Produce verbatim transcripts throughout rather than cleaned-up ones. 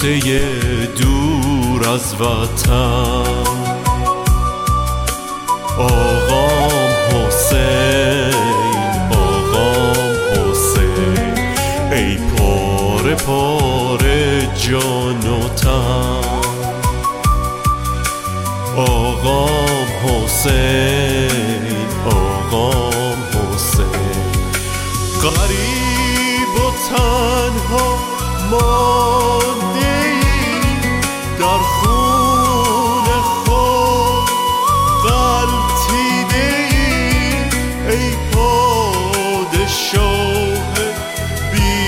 کشته دور از وطن. آقام حسین، آقام حسین، ای پاره پاره جان و تن. آقام حسین، آقام حسین، غریب و تنها مانده ای در خون خود غلطیده ای، ای پادشاه بی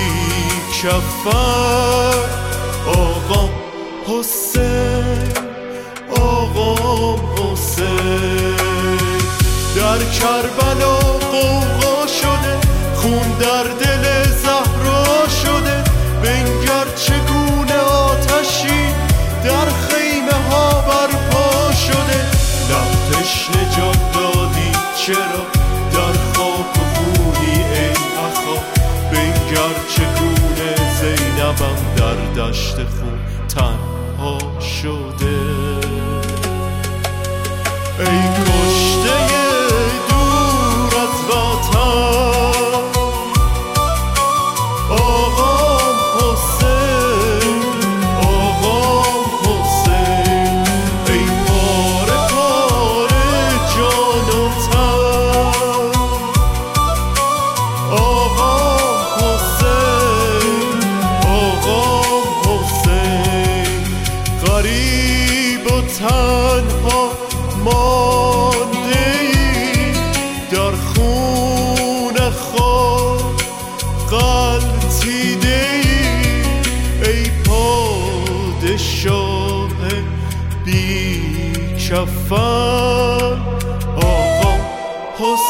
کفن. آقام حسین، آقام حسین، در کربلا غوغا شده، خون در دل زهرا شده. بنگر چگونه آتشی در خیمه ها برپا شده. لب تشنه جان دادی چرا در خاک و خونی ای اخا. بنگر چگونه زینبم در دشت خون تنها شده. ای کشته دور از وطن، آقام حسین، آقام حسین، ای پاره پاره جان و تن. آقام حسین، آقام حسین، غریب و تنها مانده ای در خون خود غلطیده ای، ای پادشاه بی کفن. آقا حسین.